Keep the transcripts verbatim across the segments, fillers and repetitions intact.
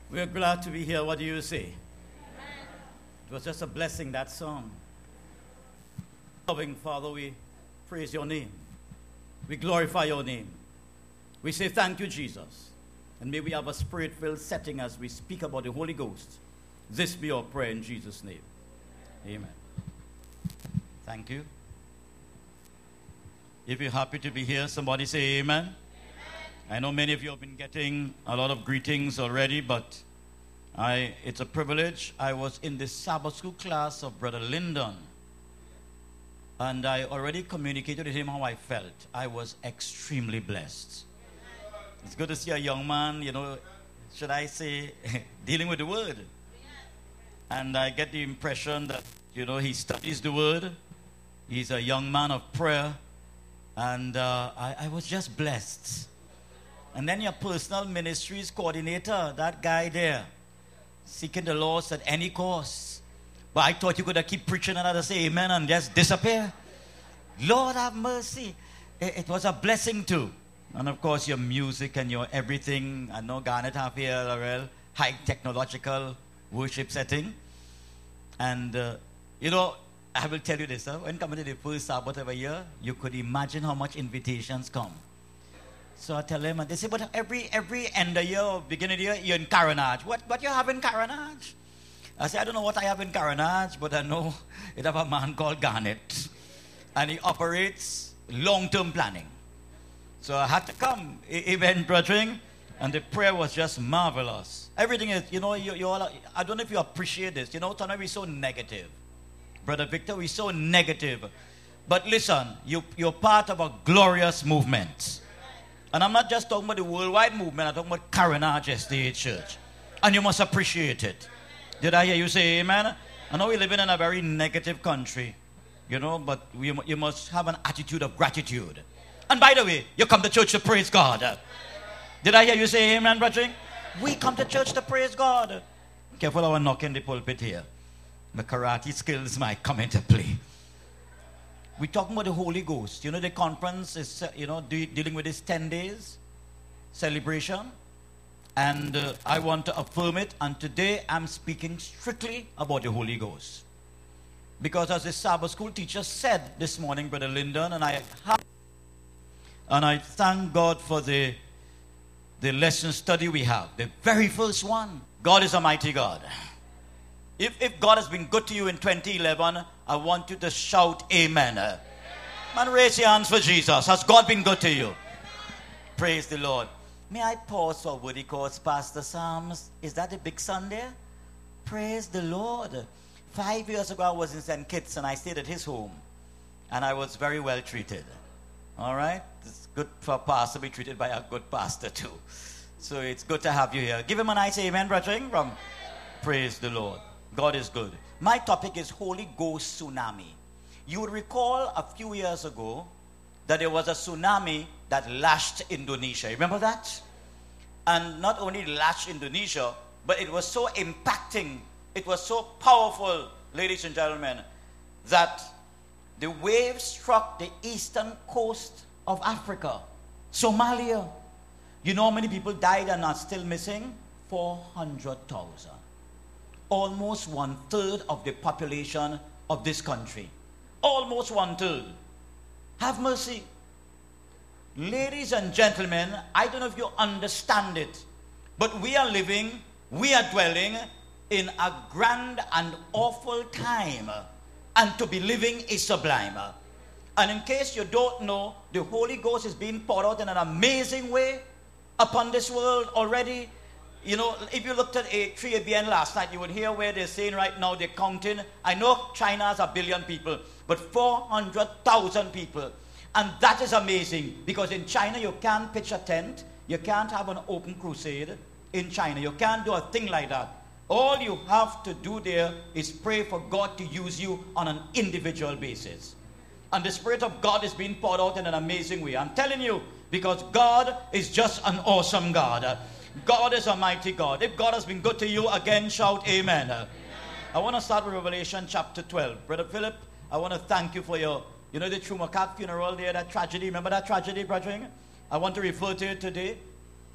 We're glad to be here. What do you say? Amen. It was just a blessing, that song. Loving Father, we praise your name. We glorify your name. We say thank you, Jesus. And may we have a spirit-filled setting as we speak about the Holy Ghost. This be our prayer in Jesus' name. Amen. Thank you. If you're happy to be here, somebody say amen. Amen. I know many of you have been getting a lot of greetings already, but I, it's a privilege. I was in the Sabbath school class of Brother Lyndon, and I already communicated to him how I felt. I was extremely blessed. It's good to see a young man, you know, should I say, dealing with the Word. And I get the impression that, you know, he studies the Word. He's a young man of prayer. And uh, I, I was just blessed. And then your personal ministries coordinator, that guy there, seeking the Lord at any cost. But I thought you could have keep preaching and others say amen and just disappear. Lord have mercy. It, it was a blessing too. And of course your music and your everything. I know Garnet have here a real high technological worship setting. And uh, you know, I will tell you this, huh? When coming to the first Sabbath of a year, you could imagine how much invitations come. So I tell them, and they say, but every every end of year or beginning of the year, you're in Caranage. What, what you have in Caranage? I say, I don't know what I have in Caranage, but I know it have a man called Garnet. And he operates long-term planning. So I had to come, event brethren, and the prayer was just marvelous. Everything is, you know, you, you all, I don't know if you appreciate this. You know, sometimes we're so negative. Brother Victor, we're so negative. But listen, you, you're part of a glorious movement. And I'm not just talking about the worldwide movement. I'm talking about Caranage S D A Church. And you must appreciate it. Did I hear you say amen? I know we're living in a very negative country, you know, but we, you must have an attitude of gratitude. And by the way, you come to church to praise God. Did I hear you say amen, brethren? We come to church to praise God. Careful how I knock in the pulpit here. My karate skills might come into play. We're talking about the Holy Ghost. You know, the conference is, you know, de dealing with this ten days celebration. And uh, I want to affirm it. And today I'm speaking strictly about the Holy Ghost. Because as the Sabbath school teacher said this morning, Brother Lyndon, and I have, and I thank God for the, the lesson study we have. The very first one. God is a mighty God. If, if God has been good to you in twenty eleven, I want you to shout amen. Amen. Man, raise your hands for Jesus. Has God been good to you? Amen. Praise the Lord. May I pause for what he calls Pastor Psalms? Is that a big son there? Praise the Lord. Five years ago, I was in Saint Kitts and I stayed at his home. And I was very well treated. All right? It's good for a pastor to be treated by a good pastor too. So it's good to have you here. Give him a nice amen, brethren. From praise the Lord. God is good. My topic is Holy Ghost Tsunami. You would recall a few years ago that there was a tsunami that lashed Indonesia. Remember that? And not only lashed Indonesia, but it was so impacting, it was so powerful, ladies and gentlemen, that the wave struck the eastern coast of Africa, Somalia. You know how many people died and are still missing? four hundred thousand. Almost one-third of the population of this country. Almost one-third. Have mercy. Ladies and gentlemen, I don't know if you understand it, but we are living, we are dwelling in a grand and awful time. And to be living is sublime. And in case you don't know, the Holy Ghost is being poured out in an amazing way upon this world already. You know, if you looked at a three A B N last night, you would hear where they're saying right now they're counting. I know China has a billion people, but four hundred thousand people. And that is amazing, because in China you can't pitch a tent. You can't have an open crusade in China. You can't do a thing like that. All you have to do there is pray for God to use you on an individual basis. And the Spirit of God is being poured out in an amazing way. I'm telling you, because God is just an awesome God. God is a mighty God. If God has been good to you, again shout amen. Amen. I want to start with Revelation chapter twelve. Brother Philip, I want to thank you for your, you know, the Trumacat funeral there, that tragedy. Remember that tragedy, brethren? I want to refer to it today.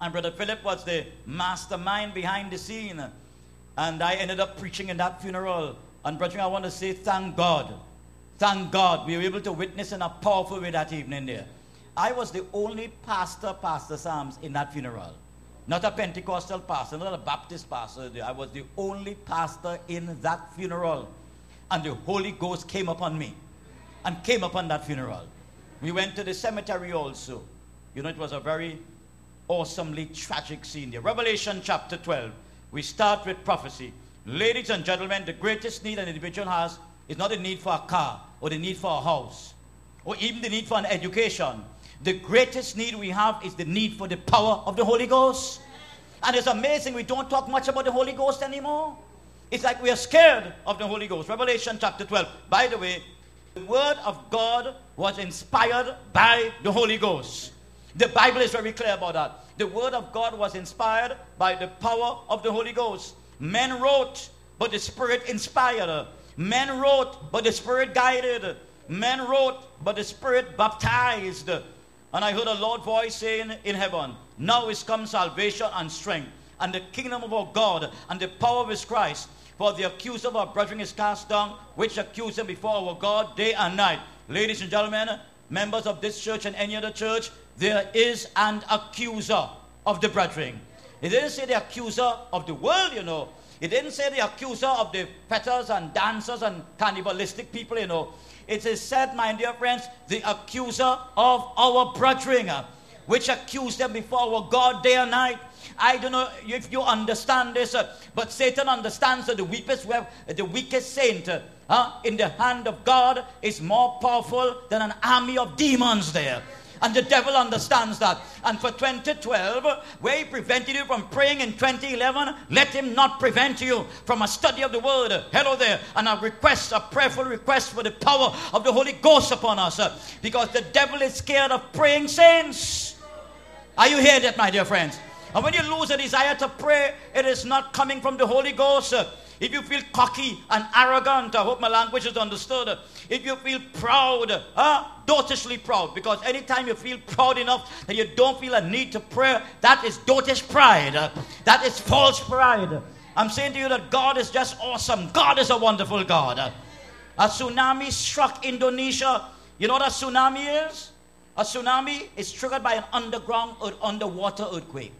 And Brother Philip was the mastermind behind the scene. And I ended up preaching in that funeral. And brethren, I want to say thank God. Thank God we were able to witness in a powerful way that evening there. I was the only pastor, Pastor Sams, in that funeral. Not a Pentecostal pastor, not a Baptist pastor. I was the only pastor in that funeral. And the Holy Ghost came upon me. And came upon that funeral. We went to the cemetery also. You know, it was a very awesomely tragic scene there. Revelation chapter twelve. We start with prophecy. Ladies and gentlemen, the greatest need an individual has is not the need for a car or the need for a house or even the need for an education. The greatest need we have is the need for the power of the Holy Ghost. And it's amazing we don't talk much about the Holy Ghost anymore. It's like we are scared of the Holy Ghost. Revelation chapter twelve. By the way, the word of God was inspired by the Holy Ghost. The Bible is very clear about that. The word of God was inspired by the power of the Holy Ghost. Men wrote, but the Spirit inspired. Men wrote, but the Spirit guided. Men wrote, but the Spirit baptized. And I heard a loud voice saying in heaven, now is come salvation and strength, and the kingdom of our God, and the power of his Christ. For the accuser of our brethren is cast down, which accuse him before our God day and night. Ladies and gentlemen, members of this church and any other church, there is an accuser of the brethren. It didn't say the accuser of the world, you know. It didn't say the accuser of the fetters and dancers and cannibalistic people, you know. It is said, my dear friends, the accuser of our brethren, which accuse them before our God day and night. I don't know if you understand this, uh, but Satan understands that the weakest, the weakest saint uh, in the hand of God is more powerful than an army of demons there. And the devil understands that. And for twenty twelve, where he prevented you from praying in twenty eleven, let him not prevent you from a study of the word. Hello there. And a request, a prayerful request for the power of the Holy Ghost upon us. Uh, because the devil is scared of praying saints. Are you hearing that, my dear friends? And when you lose a desire to pray, it is not coming from the Holy Ghost. Uh, If you feel cocky and arrogant, I hope my language is understood. If you feel proud, uh, dotishly proud, because anytime you feel proud enough that you don't feel a need to pray, that is dotish pride. Uh, that is false pride. I'm saying to you that God is just awesome. God is a wonderful God. Uh, a tsunami struck Indonesia. You know what a tsunami is? A tsunami is triggered by an underground or underwater earthquake.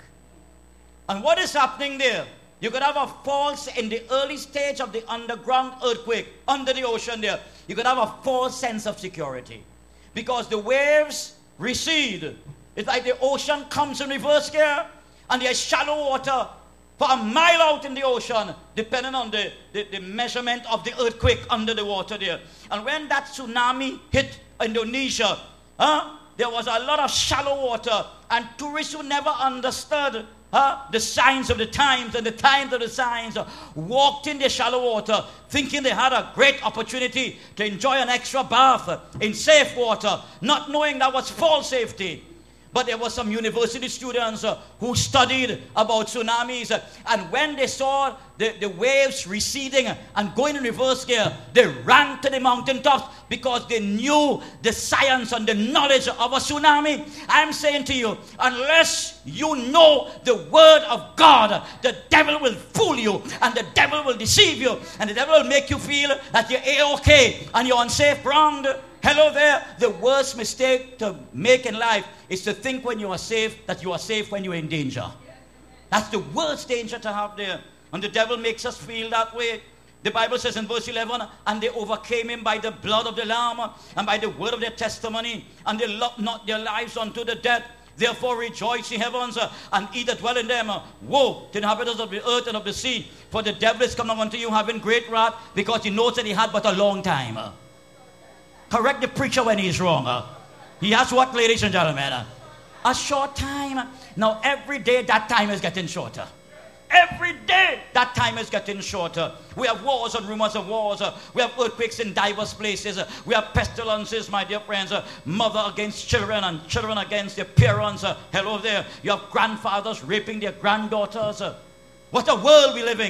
And what is happening there? You could have a false, in the early stage of the underground earthquake, under the ocean there, you could have a false sense of security. Because the waves recede. It's like the ocean comes in reverse gear, and there's shallow water for a mile out in the ocean, depending on the, the, the measurement of the earthquake under the water there. And when that tsunami hit Indonesia, huh, there was a lot of shallow water, and tourists who never understood Huh? the signs of the times and the times of the signs, uh, walked in the shallow water thinking they had a great opportunity to enjoy an extra bath uh, in safe water, not knowing that was false safety. But there were some university students uh, who studied about tsunamis, uh, and when they saw the, the waves receding and going in reverse gear, they ran to the mountaintops because they knew the science and the knowledge of a tsunami. I'm saying to you, unless you know the word of God, the devil will fool you, and the devil will deceive you, and the devil will make you feel that you're A-okay and you're on safe ground. Hello there. The worst mistake to make in life is to think when you are safe that you are safe when you're in danger. That's the worst danger to have there. And the devil makes us feel that way. The Bible says in verse eleven, and they overcame him by the blood of the Lamb and by the word of their testimony, and they loved not their lives unto the death. Therefore rejoice, ye heavens, uh, and ye that dwell in them. Uh, woe to the inhabitants of the earth and of the sea, for the devil is come unto you having great wrath, because he knows that he had but a long time. Uh, Correct the preacher when he's wrong. Uh. He has what, ladies and gentlemen? Uh, a short time. Now, every day that time is getting shorter. Every day that time is getting shorter. We have wars and rumors of wars. Uh, we have earthquakes in diverse places. Uh, we have pestilences, my dear friends. Uh, mother against children and children against their parents. Uh, hello there. You have grandfathers raping their granddaughters. Uh, what a world we live in. Uh,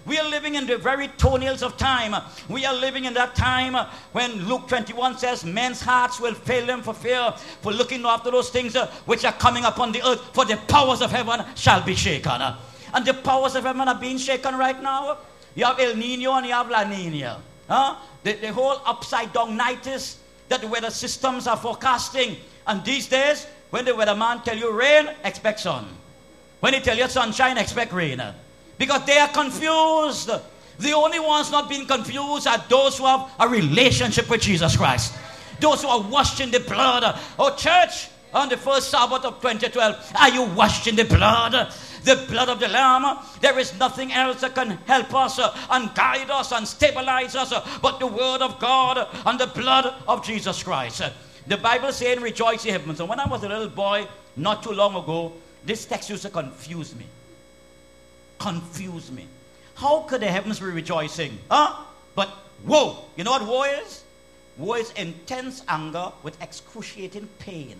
We are living in the very toenails of time. We are living in that time when Luke twenty-one says, men's hearts will fail them for fear, for looking after those things which are coming upon the earth, for the powers of heaven shall be shaken. And the powers of heaven are being shaken right now. You have El Nino and you have La Nina. Huh? The, the whole upside down nighties that the weather systems are forecasting. And these days, when the weatherman tell you rain, expect sun. When he tell you sunshine, expect rain. Because they are confused. The only ones not being confused are those who have a relationship with Jesus Christ. Those who are washed in the blood. Oh, church, on the first Sabbath of twenty twelve, are you washed in the blood? The blood of the Lamb. There is nothing else that can help us uh, and guide us and stabilize us uh, but the Word of God and the blood of Jesus Christ. Uh, the Bible saying, rejoice ye heavens. And when I was a little boy, not too long ago, this text used to confuse me. Confuse me. How could the heavens be rejoicing? Huh? But woe. You know what woe is? Woe is intense anger with excruciating pain.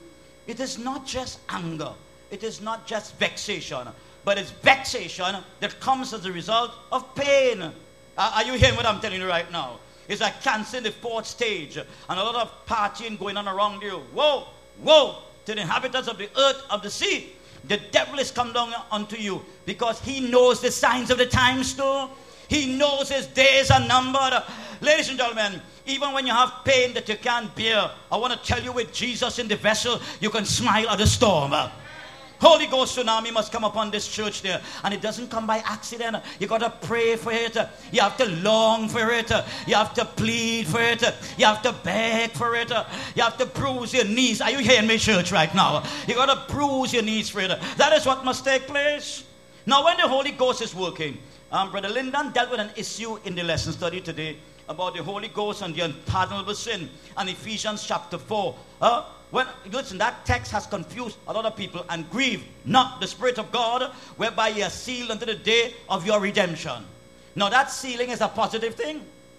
It is not just anger. It is not just vexation. But it's vexation that comes as a result of pain. Uh, are you hearing what I'm telling you right now? It's like cancer in the fourth stage. And a lot of partying going on around you. Whoa, whoa, to the inhabitants of the earth, of the sea. The devil is come down unto you because he knows the signs of the times too. He knows his days are numbered. Ladies and gentlemen, even when you have pain that you can't bear, I want to tell you, with Jesus in the vessel, you can smile at the storm. Holy Ghost tsunami must come upon this church there. And it doesn't come by accident. You got to pray for it. You have to long for it. You have to plead for it. You have to beg for it. You have to bruise your knees. Are you hearing me, church, right now? You got to bruise your knees for it. That is what must take place. Now, when the Holy Ghost is working, um, Brother Lyndon dealt with an issue in the lesson study today about the Holy Ghost and the unpardonable sin. And Ephesians chapter four. Uh, When, listen, that text has confused a lot of people. And grieve not the Spirit of God, whereby ye are sealed unto the day of your redemption. Now that sealing is a positive thing.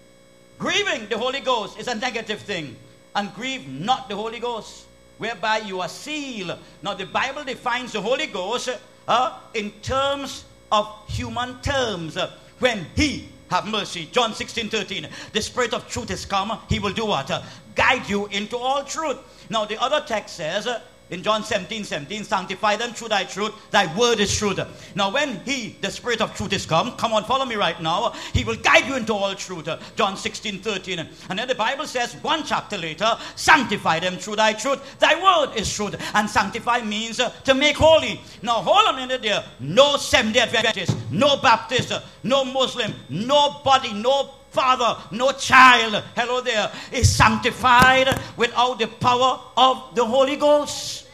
Grieving the Holy Ghost is a negative thing. And grieve not the Holy Ghost, whereby you are sealed. Now the Bible defines the Holy Ghost uh, in terms of human terms. Uh, when he have mercy. John sixteen thirteen. The Spirit of truth is come. He will do what? Uh, guide you into all truth. Now the other text says uh, in John seventeen seventeen, sanctify them through thy truth. Thy word is truth. Now when he, the Spirit of truth, is come, come on, follow me right now. He will guide you into all truth. Uh, John sixteen thirteen. And then the Bible says one chapter later, sanctify them through thy truth. Thy word is truth. And sanctify means uh, to make holy. Now hold on a minute there. No Seventh-day Adventist, no Baptist, uh, no Muslim, nobody, no father, no child, hello there, is sanctified without the power of the Holy Ghost.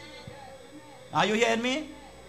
Are you hearing me?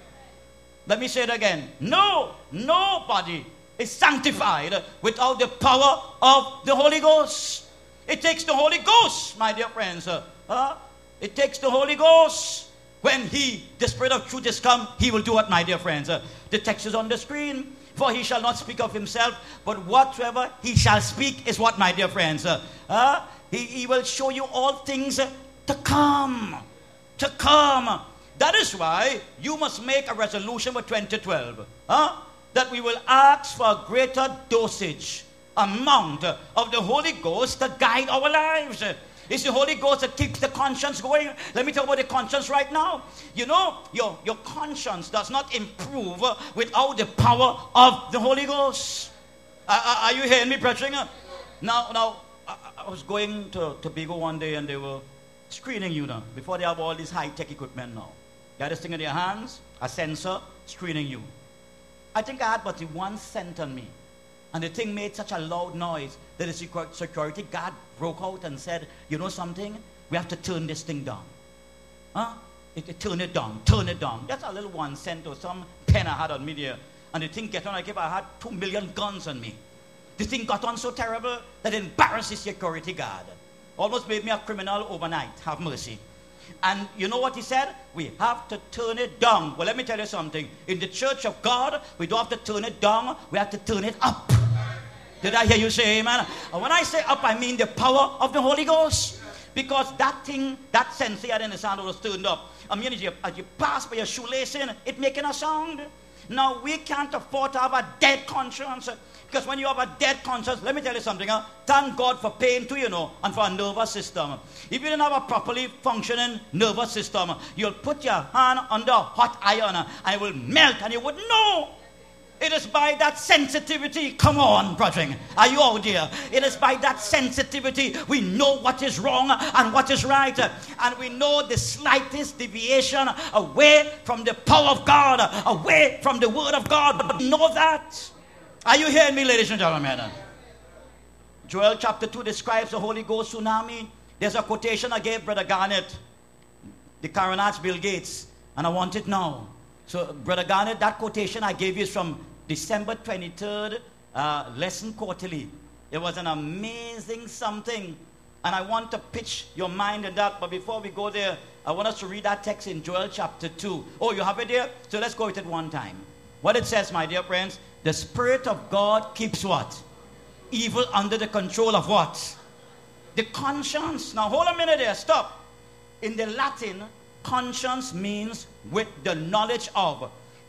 Let me say it again. No, nobody is sanctified without the power of the Holy Ghost. It takes the Holy Ghost, my dear friends. Uh, it takes the Holy Ghost. When he, the Spirit of truth, is come, he will do it, my dear friends. Uh, the text is on the screen. For he shall not speak of himself, but whatsoever he shall speak is what, my dear friends? Uh, uh, he, he will show you all things uh, to come. To come. That is why you must make a resolution for twenty twelve. Uh, that we will ask for a greater dosage, amount uh, of the Holy Ghost to guide our lives. Uh, It's the Holy Ghost that keeps the conscience going. Let me talk about the conscience right now. You know, your, your conscience does not improve without the power of the Holy Ghost. Are, are you hearing me preaching? Now, now I, I was going to Tobago one day and they were screening you now. Before they have all this high-tech equipment now. They had this thing in their hands, a sensor, screening you. I think I had but the one cent on me. And the thing made such a loud noise that the security guard broke out and said, you know something? We have to turn this thing down. Huh? It, it, turn it down, turn it down. That's a little one cent or some pen I had on me there. And the thing got on like if I had two million guns on me. The thing got on so terrible that it embarrassed the security guard. Almost made me a criminal overnight. Have mercy. And you know what he said? We have to turn it down. Well, let me tell you something. In the church of God, we don't have to turn it down. We have to turn it up. Did I hear you say amen? And when I say up, I mean the power of the Holy Ghost. Because that thing, that sensor in the sound was turned up. I mean, as you, as you pass by your shoelace in, it making a sound. Now, we can't afford to have a dead conscience. Because when you have a dead conscience, let me tell you something. Huh? Thank God for pain too, you know, and for a nervous system. If you don't have a properly functioning nervous system, you'll put your hand under a hot iron and it will melt and you wouldn't know. It is by that sensitivity. Come on, brethren. Are you out there? It is by that sensitivity we know what is wrong and what is right. And we know the slightest deviation away from the power of God, away from the word of God. But know that. Are you hearing me, ladies and gentlemen? Joel chapter two describes the Holy Ghost tsunami. There's a quotation I gave Brother Garnett, the Coronach Bill Gates, and I want it now. So, Brother Garnett, that quotation I gave you is from December twenty-third, uh, Lesson Quarterly. It was an amazing something. And I want to pitch your mind in that. But before we go there, I want us to read that text in Joel chapter two. Oh, you have it there? So let's go with it one time. What it says, my dear friends, the Spirit of God keeps what? Evil under the control of what? The conscience. Now, hold a minute there. Stop. In the Latin, conscience means with the knowledge of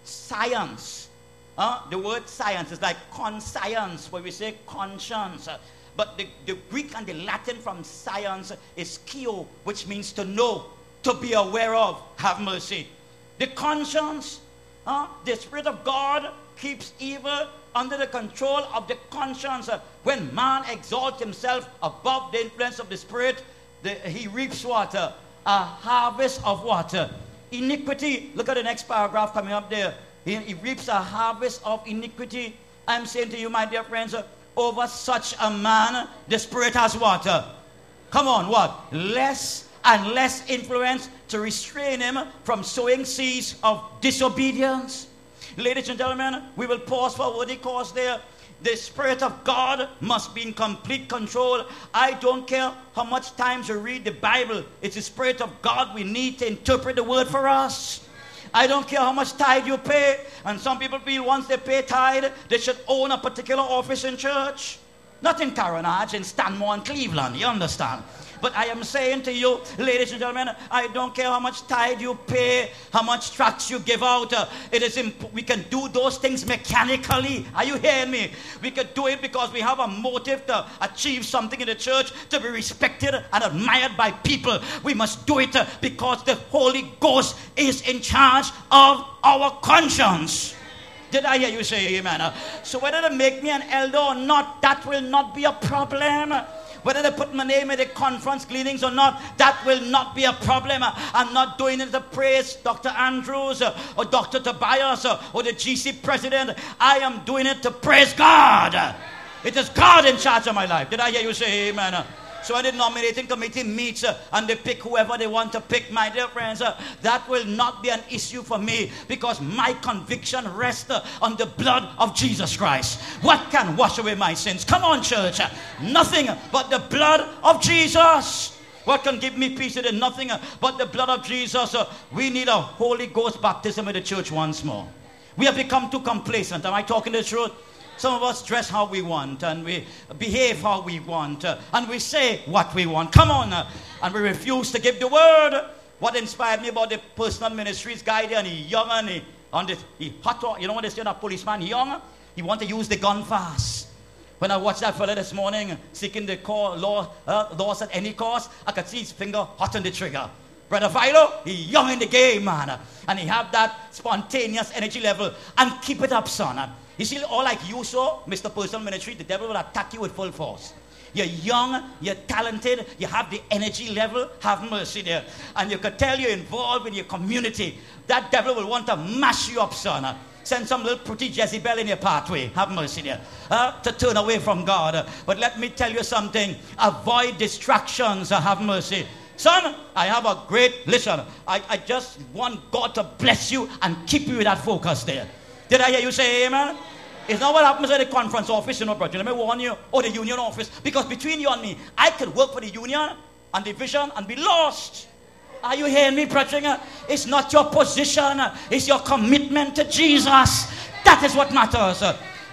science. Uh, the word science is like conscience, where we say conscience. Uh, but the, the Greek and the Latin from science is skio, which means to know, to be aware of. Have mercy. The conscience, uh, the Spirit of God keeps evil under the control of the conscience. Uh, when man exalts himself above the influence of the Spirit, the, he reaps what? Uh, a harvest of what? Uh, iniquity. Look at the next paragraph coming up there. He, he reaps a harvest of iniquity. I'm saying to you, my dear friends, uh, over such a man, the Spirit has what? Uh, come on, what? Less and less influence to restrain him from sowing seeds of disobedience. Ladies and gentlemen, we will pause for a worthy cause there. The Spirit of God must be in complete control. I don't care how much times you read the Bible. It's the Spirit of God we need to interpret the word for us. I don't care how much tithe you pay. And some people feel once they pay tithe, they should own a particular office in church. Not in Coronach, in Stanmore and Cleveland. You understand? But I am saying to you, ladies and gentlemen, I don't care how much tithe you pay, how much tracts you give out. Uh, it is imp- we can do those things mechanically. Are you hearing me? We can do it because we have a motive to achieve something in the church, to be respected and admired by people. We must do it uh, because the Holy Ghost is in charge of our conscience. Did I hear you say amen? Uh, so whether they make me an elder or not, that will not be a problem. Whether they put my name in the conference gleanings or not, that will not be a problem. I'm not doing it to praise Doctor Andrews or Doctor Tobias or the G C president. I am doing it to praise God. It is God in charge of my life. Did I hear you say amen? So when the nominating committee meets uh, and they pick whoever they want to pick, my dear friends, uh, that will not be an issue for me because my conviction rests uh, on the blood of Jesus Christ. What can wash away my sins? Come on, church. Uh, nothing but the blood of Jesus. What can give me peace? It is nothing uh, but the blood of Jesus. Uh, we need a Holy Ghost baptism in the church once more. We have become too complacent. Am I talking the truth? Some of us dress how we want and we behave how we want uh, and we say what we want. Come on. Uh, and we refuse to give the word. What inspired me about the personal ministries guy there, and he young and he, on the, he hot, you know what they say on a policeman, he young, he want to use the gun fast. When I watched that fella this morning seeking the call, law, uh, laws at any cost, I could see his finger hot on the trigger. Brother Philo, he young in the game, man. And he have that spontaneous energy level. And keep it up, son. You see, all like you saw, Mister Personal Ministry, the devil will attack you with full force. You're young, you're talented, you have the energy level, have mercy there. And you can tell you're involved in your community. That devil will want to mash you up, son. Send some little pretty Jezebel in your pathway. Have mercy there. Uh, to turn away from God. But let me tell you something. Avoid distractions. Uh, have mercy. Son, I have a great, listen, I, I just want God to bless you and keep you with that focus there. Did I hear you say amen? It's not what happens at the conference office, you know, brother. Let me warn you. Or the union office. Because between you and me, I could work for the union and the vision and be lost. Are you hearing me, brother? It's not your position. It's your commitment to Jesus. That is what matters.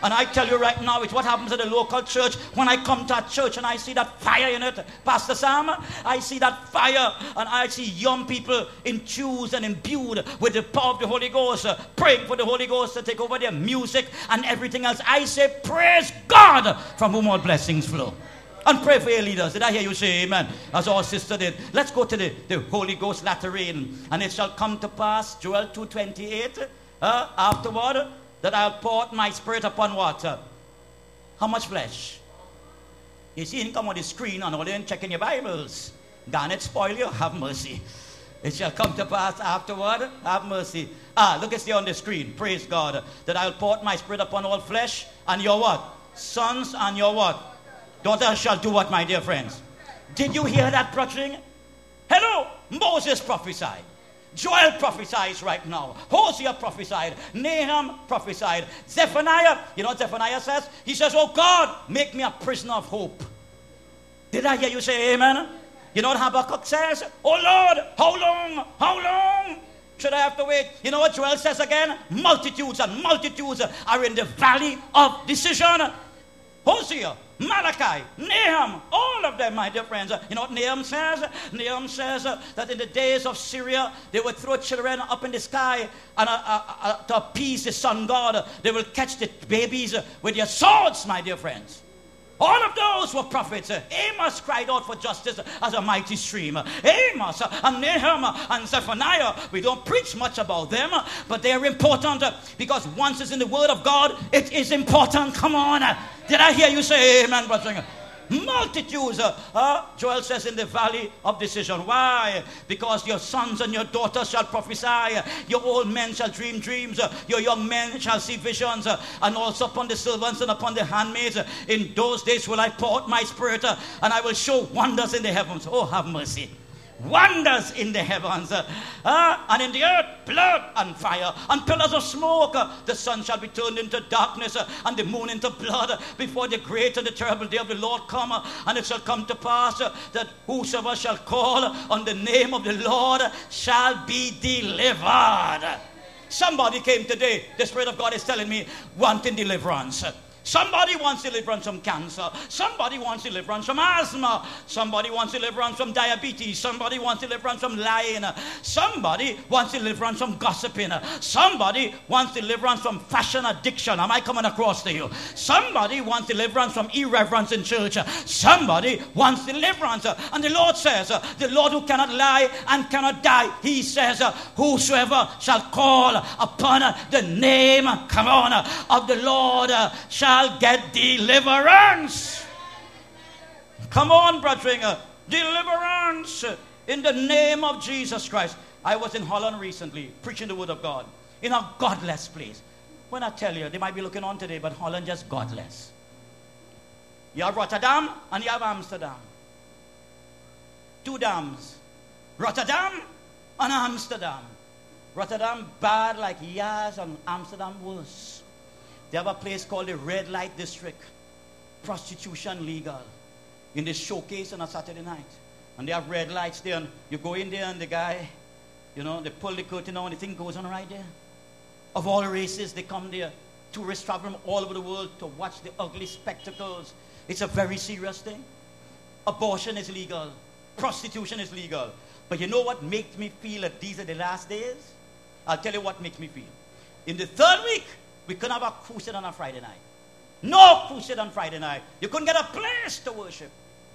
And I tell you right now, it's what happens at the local church. When I come to a church and I see that fire in it, Pastor Sam, I see that fire, and I see young people enthused and imbued with the power of the Holy Ghost, uh, praying for the Holy Ghost to take over their music and everything else. I say, praise God, from whom all blessings flow. And pray for your leaders. Did I hear you say amen? As our sister did. Let's go to the, the Holy Ghost latter rain. And it shall come to pass, Joel two twenty-eight, uh, afterward, that I'll pour out my spirit upon water. How much flesh? You see him come on the screen and all in checking your Bibles. Garnet spoil you, have mercy. It shall come to pass afterward, have mercy. Ah, look at see on the screen. Praise God. That I'll pour out my spirit upon all flesh. And your what? Sons and your what? Daughters shall do what, my dear friends? Did you hear that, brethren? Hello, Moses prophesied. Joel prophesies right now. Hosea prophesied. Nahum prophesied. Zephaniah, you know what Zephaniah says? He says, oh God, make me a prisoner of hope. Did I hear you say amen? You know what Habakkuk says? Oh Lord, how long, how long should I have to wait? You know what Joel says again? Multitudes and multitudes are in the valley of decision. Hosea, Malachi, Nahum, all of them, my dear friends. You know what Nahum says? Nahum says uh, that in the days of Syria, they would throw children up in the sky and uh, uh, uh, to appease the sun god. They will catch the babies uh, with their swords, my dear friends. All of those were prophets. Amos cried out for justice as a mighty stream. Amos and Nahum and Zephaniah, we don't preach much about them, but they are important because once it's in the Word of God, it is important. Come on. Did I hear you say amen, brother? Multitudes, uh, uh, Joel says, in the valley of decision. Why? Because your sons and your daughters shall prophesy, your old men shall dream dreams, uh, your young men shall see visions, uh, and also upon the servants and upon the handmaids. Uh, in those days will I pour out my spirit, uh, and I will show wonders in the heavens. Oh, have mercy. Wonders in the heavens, uh, uh, and in the earth, blood and fire, and pillars of smoke. Uh, the sun shall be turned into darkness, uh, and the moon into blood, uh, before the great and the terrible day of the Lord come. Uh, and it shall come to pass uh, that whosoever shall call on the name of the Lord shall be delivered. Somebody came today, the Spirit of God is telling me, wanting deliverance. Somebody wants deliverance from cancer. Somebody wants deliverance from asthma. Somebody wants deliverance from diabetes. Somebody wants deliverance from lying. Somebody wants deliverance from gossiping. Somebody wants deliverance from fashion addiction. Am I coming across to you? Somebody wants deliverance from irreverence in church. Somebody wants deliverance. And the Lord says, the Lord who cannot lie and cannot die, he says, whosoever shall call upon the name, come on, of the Lord shall get deliverance. Come on, brethren, deliverance in the name of Jesus Christ. I was in Holland recently preaching the word of God in a godless place. When I tell you, they might be looking on today, but Holland just godless. You have Rotterdam and you have Amsterdam. Two dams. Rotterdam and Amsterdam. Rotterdam bad like Yaz, and Amsterdam worse. They have a place called the Red Light District. Prostitution legal. In the showcase on a Saturday night. And they have red lights there. And you go in there and the guy, you know, they pull the curtain down and the thing goes on right there. Of all races, they come there. Tourists travel from all over the world to watch the ugly spectacles. It's a very serious thing. Abortion is legal. Prostitution is legal. But you know what makes me feel that these are the last days? I'll tell you what makes me feel. In the third week, we couldn't have a crusade on a Friday night. No crusade on Friday night. You couldn't get a place to worship.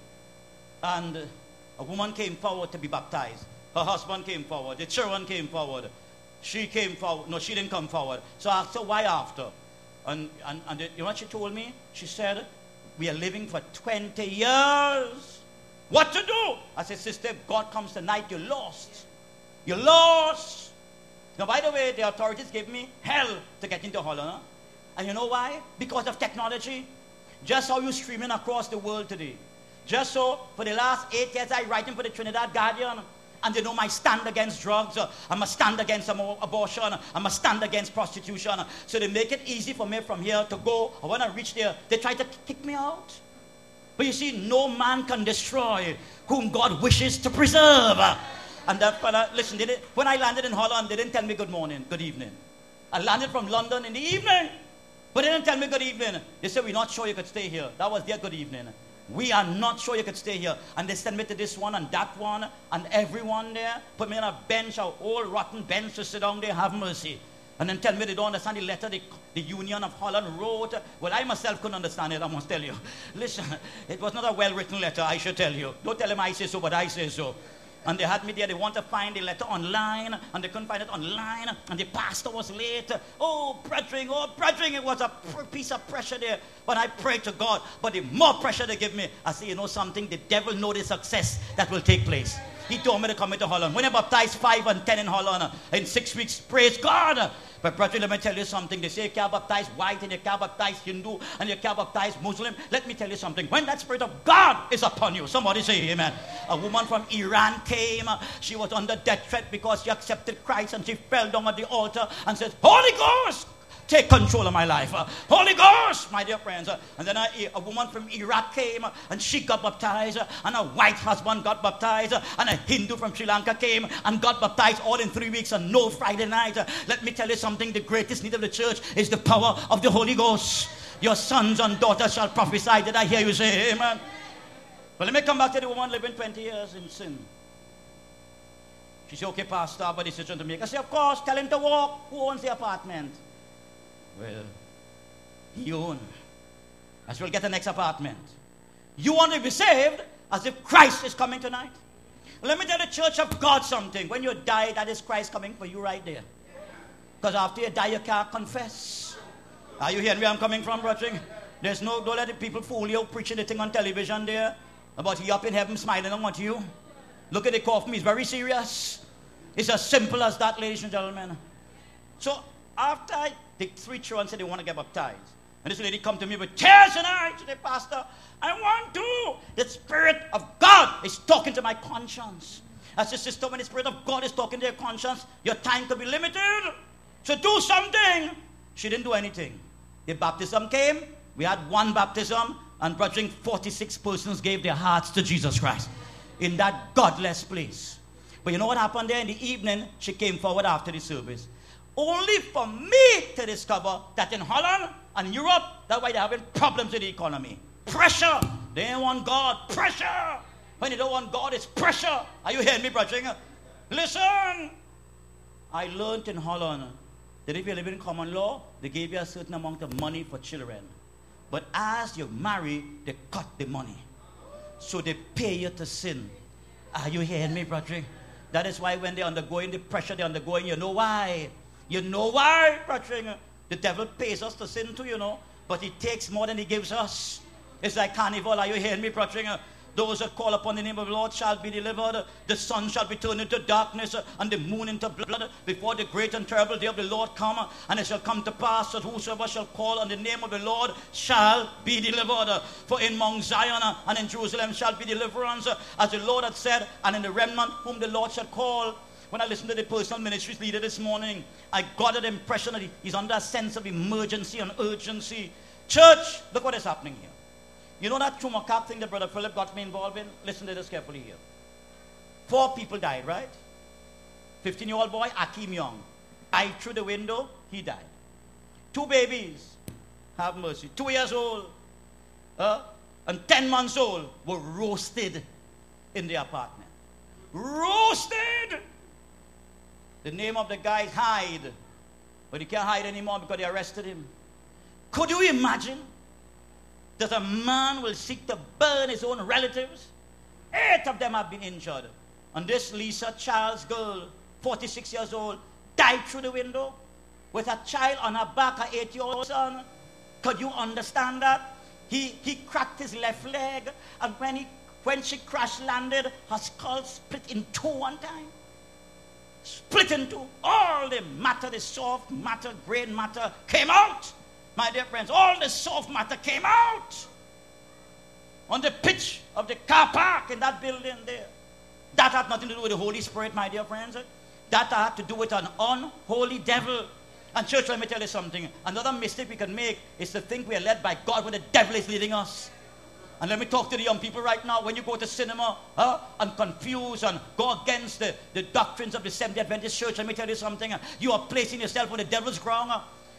And uh, a woman came forward to be baptized. Her husband came forward. The children came forward. She came forward. No, she didn't come forward. So I asked her, why after? And, and, and the, you know what she told me? She said, we are living for twenty years. What to do? I said, sister, if God comes tonight, you're lost. You're lost. Now, by the way, the authorities gave me hell to get into Holland. Huh? And you know why? Because of technology. Just how you're streaming across the world today. Just so, for the last eight years, I writing for the Trinidad Guardian. And they know my stand against drugs. I'm a stand against abortion. I'm a stand against prostitution. So they make it easy for me from here to go. And when I reach there, they try to kick me out. But you see, no man can destroy whom God wishes to preserve. And that fella, listen, they did, when I landed in Holland, they didn't tell me good morning, good evening. I landed from London in the evening. But they didn't tell me good evening. They said, we're not sure you could stay here. That was their good evening. We are not sure you could stay here. And they sent me to this one and that one and everyone there. Put me on a bench, a old rotten bench to sit down there, have mercy. And then tell me they don't understand the letter the, the Union of Holland wrote. Well, I myself couldn't understand it, I must tell you. Listen, it was not a well-written letter, I should tell you. Don't tell them I say so, but I say so. And they had me there, they want to find the letter online, and they couldn't find it online, and the pastor was late. Oh, brethren, oh, brethren, it was a piece of pressure there. But I prayed to God, but the more pressure they give me, I say, you know something, the devil knows the success that will take place. He told me to come into Holland. When I baptized five and ten in Holland, in six weeks, praise God. But brethren, let me tell you something. They say you can't baptize white and you can't baptize Hindu and you can't baptize Muslim. Let me tell you something. When that Spirit of God is upon you, somebody say amen. A woman from Iran came. She was under death threat because she accepted Christ and she fell down at the altar and said, Holy Ghost, take control of my life. Uh, Holy Ghost, my dear friends. Uh, and then a, a woman from Iraq came uh, and she got baptized. Uh, and a white husband got baptized. Uh, and a Hindu from Sri Lanka came and got baptized all in three weeks and no Friday night. Uh, let me tell you something. The greatest need of the church is the power of the Holy Ghost. Your sons and daughters shall prophesy. Did I hear you say amen? But let me come back to the woman living twenty years in sin. She said, okay, pastor, but decision to make. I said, of course, tell him to walk. Who owns the apartment? Well, he owns. I shall get the next apartment. You want to be saved as if Christ is coming tonight? Let me tell the church of God something. When you die, that is Christ coming for you right there. Because after you die, you can't confess. Are you hearing where I'm coming from, brethren? There's no, don't let the people fool you preaching the thing on television there about he up in heaven smiling on what you. Look at the coffin, it's very serious. It's as simple as that, ladies and gentlemen. So after I, the three children said they want to get baptized, and this lady come to me with tears in her eyes. She said, Pastor, I want to. The Spirit of God is talking to my conscience. As a sister, when the Spirit of God is talking to your conscience, your time could be limited. So do something. She didn't do anything. The baptism came. We had one baptism, and brethren, forty-six persons gave their hearts to Jesus Christ in that godless place. But you know what happened there in the evening? She came forward after the service. Only for me to discover that in Holland and Europe, that's why they're having problems with the economy. Pressure. They don't want God. Pressure. When they don't want God, it's pressure. Are you hearing me, brethren? Listen. I learned in Holland that if you live in common law, they gave you a certain amount of money for children. But as you marry, they cut the money. So they pay you to sin. Are you hearing me, brethren? That is why when they're undergoing the pressure they're undergoing, you know why? You know why, brethren? The devil pays us to sin too, you know. But he takes more than he gives us. It's like carnival. Are you hearing me, brethren? Those that call upon the name of the Lord shall be delivered. The sun shall be turned into darkness, and the moon into blood, before the great and terrible day of the Lord come. And it shall come to pass that whosoever shall call on the name of the Lord shall be delivered. For in Mount Zion and in Jerusalem shall be deliverance, as the Lord had said, and in the remnant whom the Lord shall call. When I listened to the personal ministries leader this morning, I got an impression that he's under a sense of emergency and urgency. Church, look what is happening here. You know that Chumakak thing that Brother Philip got me involved in? Listen to this carefully here. Four people died, right? fifteen-year-old boy, Akeem Young, died through the window, he died. Two babies, have mercy, two years old, uh, and ten months old were roasted in the apartment. Roasted! The name of the guy is Hyde, but he can't hide anymore because they arrested him. Could you imagine that a man will seek to burn his own relatives? Eight of them have been injured. And this Lisa Charles girl, forty-six years old, died through the window with a child on her back, her eight-year-old son. Could you understand that? He, he cracked his left leg, and when, he, when she crash landed, her skull split in two one time. Split in two. All the matter, the soft matter, brain matter came out. My dear friends, all the soft matter came out on the pitch of the car park in that building there. That had nothing to do with the Holy Spirit, my dear friends. That had to do with an unholy devil. And church, let me tell you something. Another mistake we can make is to think we are led by God when the devil is leading us. And let me talk to the young people right now. When you go to cinema huh, and confuse and go against the, the doctrines of the Seventh-day Adventist Church, let me tell you something. You are placing yourself on the devil's ground.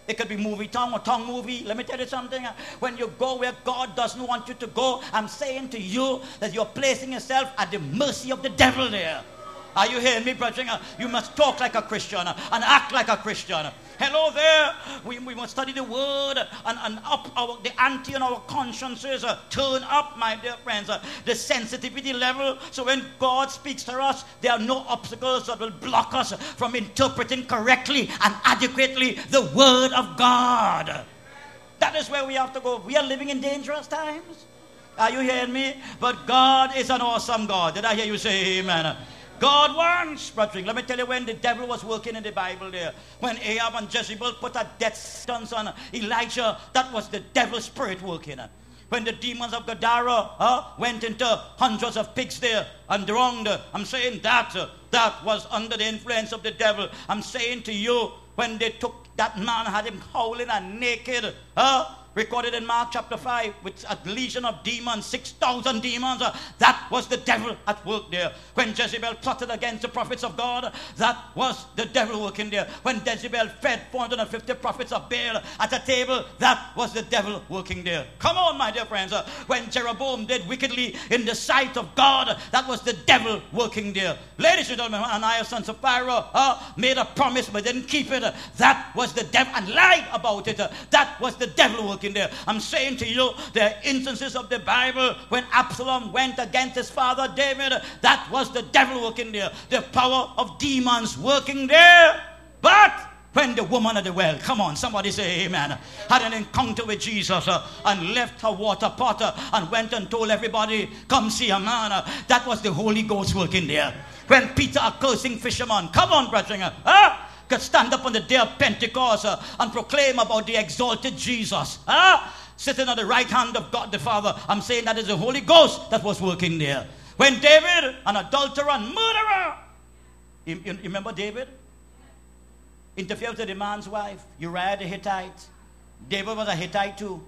It could be movie tongue or tongue movie. Let me tell you something. When you go where God doesn't want you to go, I'm saying to you that you're placing yourself at the mercy of the devil there. Are you hearing me, brother? You must talk like a Christian and act like a Christian. Hello there. We, we must study the word and, and up our, the ante on our consciences. Uh, turn up, my dear friends, uh, the sensitivity level. So when God speaks to us, there are no obstacles that will block us from interpreting correctly and adequately the word of God. That is where we have to go. We are living in dangerous times. Are you hearing me? But God is an awesome God. Did I hear you say amen? God wants, brethren. Let me tell you when the devil was working in the Bible there. When Ahab and Jezebel put a death sentence on Elijah, that was the devil's spirit working. When the demons of Gadara uh, went into hundreds of pigs there and drowned, I'm saying that, uh, that was under the influence of the devil. I'm saying to you, when they took that man, had him howling and naked, uh, recorded in Mark chapter five, with a legion of demons, six thousand demons. Uh, that was the devil at work there. When Jezebel plotted against the prophets of God, that was the devil working there. When Jezebel fed four hundred fifty prophets of Baal at a table, that was the devil working there. Come on, my dear friends. Uh, when Jeroboam did wickedly in the sight of God, that was the devil working there. Ladies and gentlemen, Ananias, son of Sapphira, uh, made a promise but didn't keep it. Uh, that was the devil, and lied about it. Uh, that was the devil working there. I'm saying to you, there are instances of the Bible when Absalom went against his father David. That was the devil working there. The power of demons working there. But when the woman at the well, come on, somebody say amen, had an encounter with Jesus uh, and left her water pot uh, and went and told everybody, come see a man. Uh, that was the Holy Ghost working there. When Peter, a cursing fisherman, come on, brethren, uh, huh? could stand up on the day of Pentecost uh, and proclaim about the exalted Jesus. Huh? Sitting on the right hand of God the Father. I'm saying that is the Holy Ghost that was working there. When David, an adulterer and murderer, you, you remember David? Interfered with the man's wife, Uriah the Hittite. David was a Hittite too.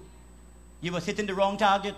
He was hitting the wrong target.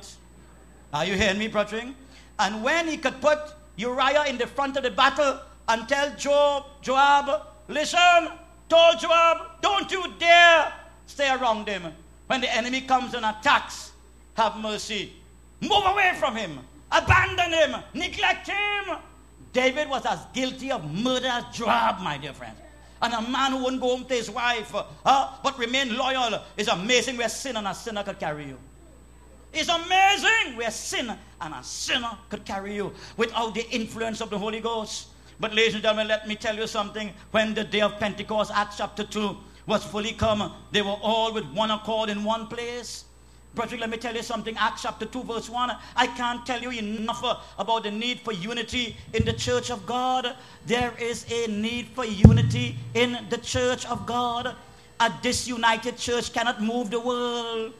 Are you hearing me, brethren? And when he could put Uriah in the front of the battle and tell Joab, Joab, listen, told Joab, don't you dare stay around him. When the enemy comes and attacks, have mercy. Move away from him. Abandon him. Neglect him. David was as guilty of murder as Joab, my dear friends. And a man who wouldn't go home to his wife, uh, but remain loyal, is amazing where sin and a sinner could carry you. It's amazing where sin and a sinner could carry you without the influence of the Holy Ghost. But ladies and gentlemen, let me tell you something. When the day of Pentecost, Acts chapter two, was fully come, they were all with one accord in one place. Brother, let me tell you something. Acts chapter two verse one. I can't tell you enough about the need for unity in the church of God. There is a need for unity in the church of God. A disunited church cannot move the world.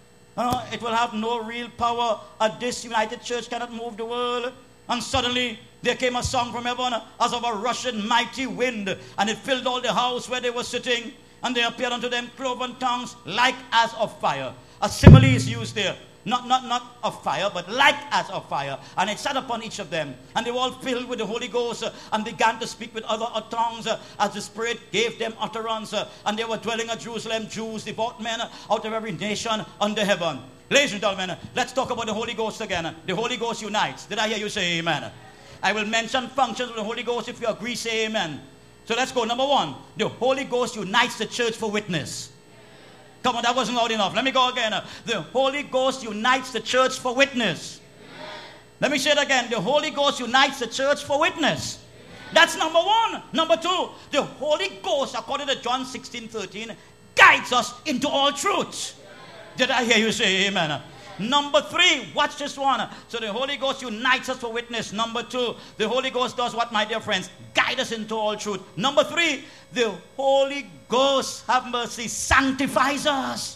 Uh, it will have no real power. A disunited church cannot move the world. And suddenly there came a song from heaven as of a rushing mighty wind, and it filled all the house where they were sitting. And there appeared unto them cloven tongues like as of fire. A simile is used there. Not, not, not of fire, but like as of fire. And it sat upon each of them. And they were all filled with the Holy Ghost uh, and began to speak with other tongues uh, as the Spirit gave them utterance. Uh, and they were dwelling at Jerusalem, Jews, devout men uh, out of every nation under heaven. Ladies and gentlemen, uh, let's talk about the Holy Ghost again. The Holy Ghost unites. Did I hear you say amen? I will mention functions of the Holy Ghost. If you agree, say amen. So let's go. Number one, the Holy Ghost unites the church for witness. Come on, that wasn't loud enough. Let me go again. The Holy Ghost unites the church for witness. Amen. Let me say it again. The Holy Ghost unites the church for witness. Amen. That's number one. Number two, the Holy Ghost, according to John sixteen thirteen, guides us into all truth. Amen. Did I hear you say amen? Number three, watch this one. So the Holy Ghost unites us for witness. Number two, the Holy Ghost does what, my dear friends? Guide us into all truth. Number three, the Holy Ghost, have mercy, sanctifies us.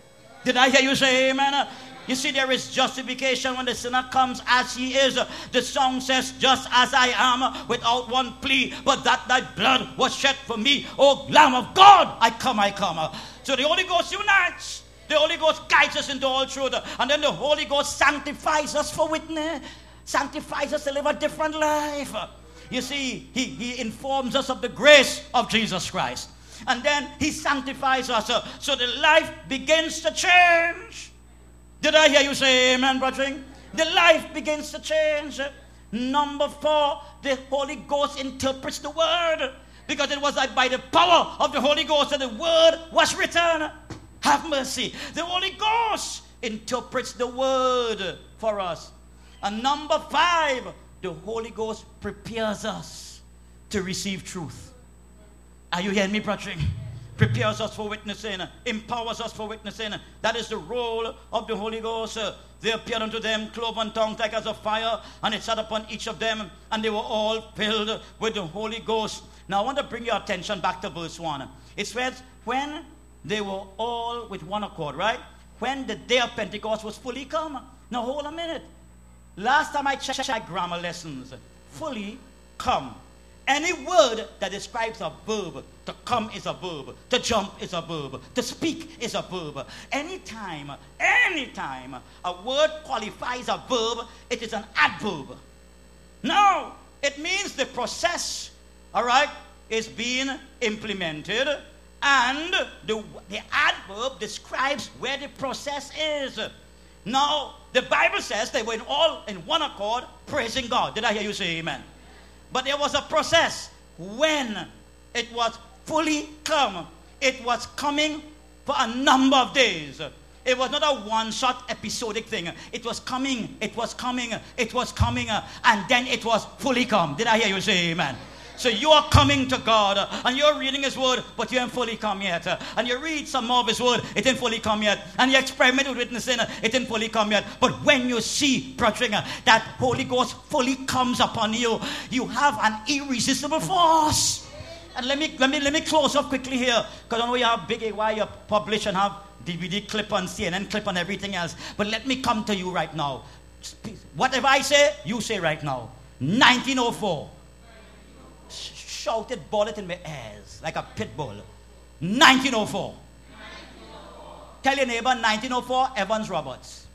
Did I hear you say amen? You see, there is justification when the sinner comes as he is. The song says, just as I am, without one plea, but that thy blood was shed for me. O Lamb of God, I come, I come. So the Holy Ghost unites. The Holy Ghost guides us into all truth. And then the Holy Ghost sanctifies us for witness. Sanctifies us to live a different life. You see, he, he informs us of the grace of Jesus Christ. and then he sanctifies us. Uh, so the life begins to change. Did I hear you say amen, brethren? The life begins to change. Number four, the Holy Ghost interprets the word. Because it was like by the power of the Holy Ghost that the word was written. Have mercy. The Holy Ghost interprets the word for us. And number five, the Holy Ghost prepares us to receive truth. Are you hearing me, brethren? Prepares us for witnessing, empowers us for witnessing. That is the role of the Holy Ghost. They appeared unto them, cloven tongues like as of fire, and it sat upon each of them, and they were all filled with the Holy Ghost. Now I want to bring your attention back to verse one. It says, when they were all with one accord, right? When the day of Pentecost was fully come. Now hold a minute. Last time I checked my grammar lessons, fully come. Any word that describes a verb, to come is a verb, to jump is a verb, to speak is a verb. Anytime, anytime a word qualifies a verb, it is an adverb. Now, it means the process, all right, is being implemented, and the, the adverb describes where the process is. Now, the Bible says they were all in one accord praising God. Did I hear you say amen? But there was a process when it was fully come. It was coming for a number of days. It was not a one-shot episodic thing. It was coming, it was coming, it was coming, and then it was fully come. Did I hear you say amen? So you are coming to God, and you're reading His Word, but you ain't fully come yet. And you read some more of His Word, it ain't fully come yet. And you experiment with witnessing, it ain't fully come yet. But when you see, brethren, that Holy Ghost fully comes upon you, you have an irresistible force. And let me let me let me close up quickly here, because I know you have big A Y, you publish and have D V D clip on, C N N clip and everything else. But let me come to you right now. Whatever I say, you say right now. nineteen oh four. Shout it, ball it in my ears like a pit bull. nineteen oh four. nineteen oh four. Tell your neighbor, nineteen oh four, Evans Roberts.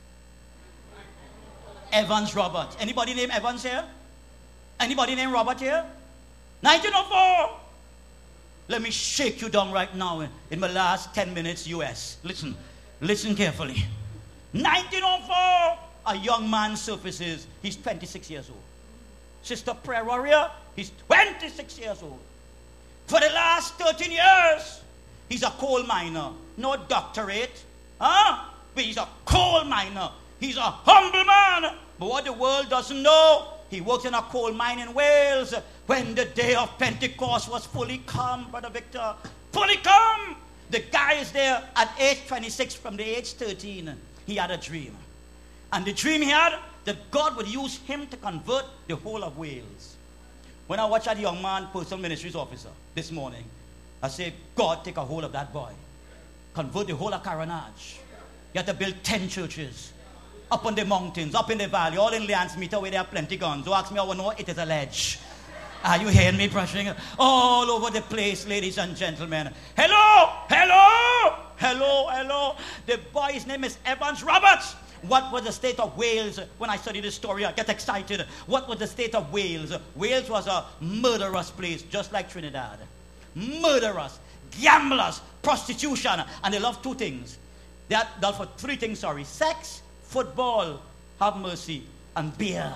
Evans Roberts. Anybody named Evans here? Anybody named Robert here? nineteen oh four. Let me shake you down right now in, in my last ten minutes U S. Listen. Listen carefully. nineteen oh four. A young man surfaces. He's twenty-six years old. Sister Prayer Warrior, he's twenty-six years old. For the last thirteen years, he's a coal miner. No doctorate. Huh? But he's a coal miner. He's a humble man. But what the world doesn't know, he works in a coal mine in Wales. When the day of Pentecost was fully come, Brother Victor, fully come. The guy is there at age twenty-six, from the age thirteen. He had a dream. And the dream he had, that God would use him to convert the whole of Wales. When I watched that young man, personal ministries officer, this morning, I said, God, take a hold of that boy. Convert the whole of Caranage. You have to build ten churches. Up on the mountains, up in the valley, all in Lians meter where there are plenty guns. Don't ask me how I know, it is a ledge. Are you hearing me, brushing? All over the place, ladies and gentlemen. Hello, hello, hello, hello. The boy's name is Evans Roberts. What was the state of Wales? When I study this story, I get excited. What was the state of Wales? Wales was a murderous place, just like Trinidad. Murderous, gamblers, prostitution, and they love two things. They love for three things, sorry. Sex, football, have mercy, and beer.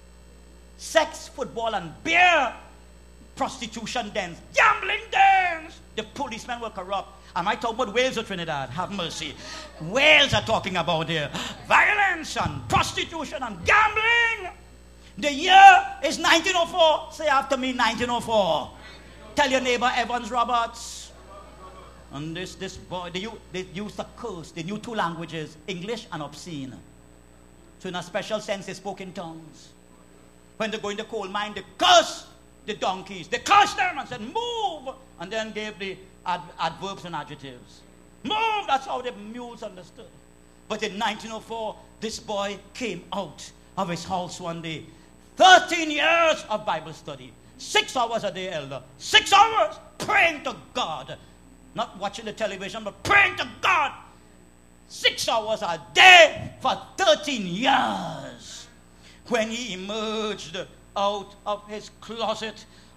Sex, football, and beer. Prostitution dens, gambling dens. The policemen were corrupt. Am I talking about Wales or Trinidad? Have mercy. Wales are talking about here. Violence and prostitution and gambling. The year is nineteen oh four. Say after me, nineteen oh four. Tell your neighbor, Evans Roberts. And this, this boy, they, they used a curse. They knew two languages, English and obscene. So in a special sense, they spoke in tongues. When they go in the coal mine, they curse the donkeys. They cursed them and said, move. And then gave the ad- adverbs and adjectives. Move. That's how the mules understood. But in nineteen oh four, this boy came out of his house one day. thirteen years of Bible study. Six hours a day, elder. Six hours praying to God. Not watching the television, but praying to God. Six hours a day for thirteen years. When he emerged out of his closet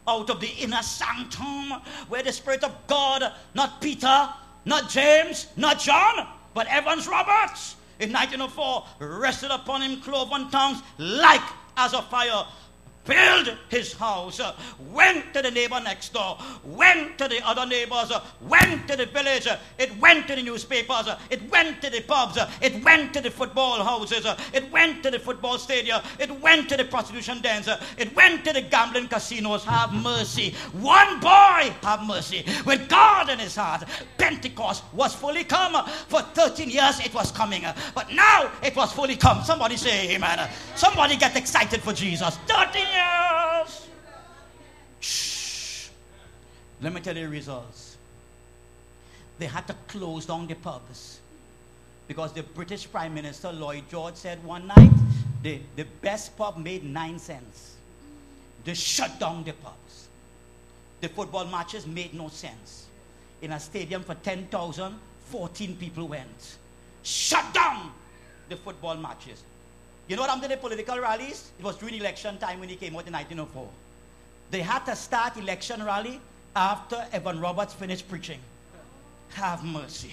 out of the inner sanctum where the Spirit of God, not Peter, not James, not John, but Evans Roberts in nineteen oh four rested upon him cloven tongues like as a fire. Build his house, uh, went to the neighbor next door, went to the other neighbors, uh, went to the village, uh, it went to the newspapers, uh, it went to the pubs, uh, it went to the football houses, uh, it went to the football stadium, it went to the prostitution dens, uh, it went to the gambling casinos. Have mercy. One boy, have mercy. With God in his heart, Pentecost was fully come. For thirteen years it was coming, uh, but now it was fully come. Somebody say amen. Somebody get excited for Jesus. thirteen years. Yes. Shh. Let me tell you the results. They had to close down the pubs because the British Prime Minister Lloyd George said one night the, the best pub made nine cents. They shut down the pubs. The football matches made no sense. In a stadium for ten thousand, fourteen people went. Shut down the football matches. You know what happened to the political rallies? It was during election time when he came out in nineteen oh four. They had to start election rally after Evan Roberts finished preaching. Have mercy.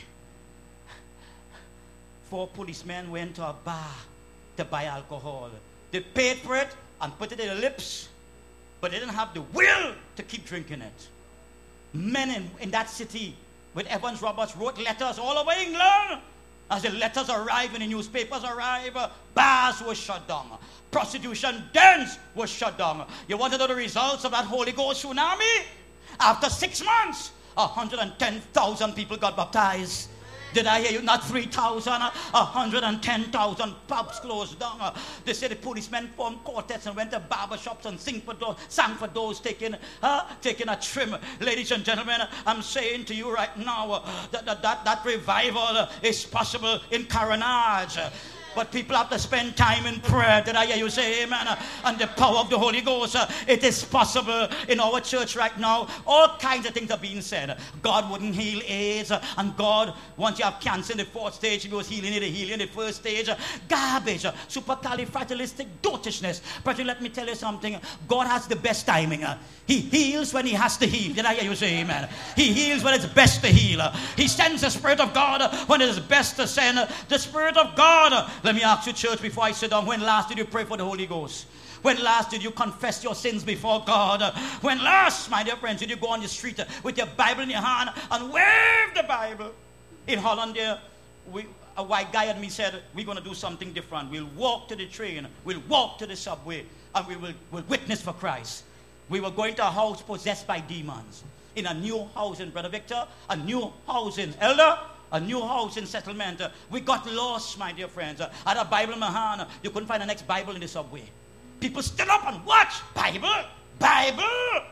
Four policemen went to a bar to buy alcohol. They paid for it and put it in their lips, but they didn't have the will to keep drinking it. Men in, in that city with Evans Roberts wrote letters all over England. As the letters arrive and the newspapers arrive, bars were shut down. Prostitution dens were shut down. You want to know the results of that Holy Ghost tsunami? After six months, one hundred ten thousand people got baptized. Did I hear you? Not three thousand, one hundred ten thousand pubs closed down. They said the policemen formed quartets and went to barber shops and sing for those, sang for those taking, uh, taking a trim. Ladies and gentlemen, I'm saying to you right now uh, that, that, that, that revival is possible in Carenage. But people have to spend time in prayer. Did I hear you say amen? And the power of the Holy Ghost. It is possible in our church right now. All kinds of things are being said. God wouldn't heal AIDS. And God, once you have cancer in the fourth stage, He was healing it, healing in the first stage. Garbage. Supercalifragilisticexpialidocious. But let me tell you something. God has the best timing. He heals when He has to heal. Did I hear you say amen? He heals when it's best to heal. He sends the Spirit of God when it is best to send the Spirit of God. Let me ask you, church, before I sit down, when last did you pray for the Holy Ghost? When last did you confess your sins before God? When last, my dear friends, did you go on the street with your Bible in your hand and wave the Bible? In Holland there, we, a white guy and me said, we're going to do something different. We'll walk to the train, we'll walk to the subway, and we will we'll witness for Christ. We were going to a house possessed by demons. In a new house in Brother Victor, a new house in Elder, a new house in settlement. Uh, we got lost, my dear friends. Uh, I had a Bible in my hand. Uh, you couldn't find the next Bible in the subway. People stood up and watch. Bible, Bible,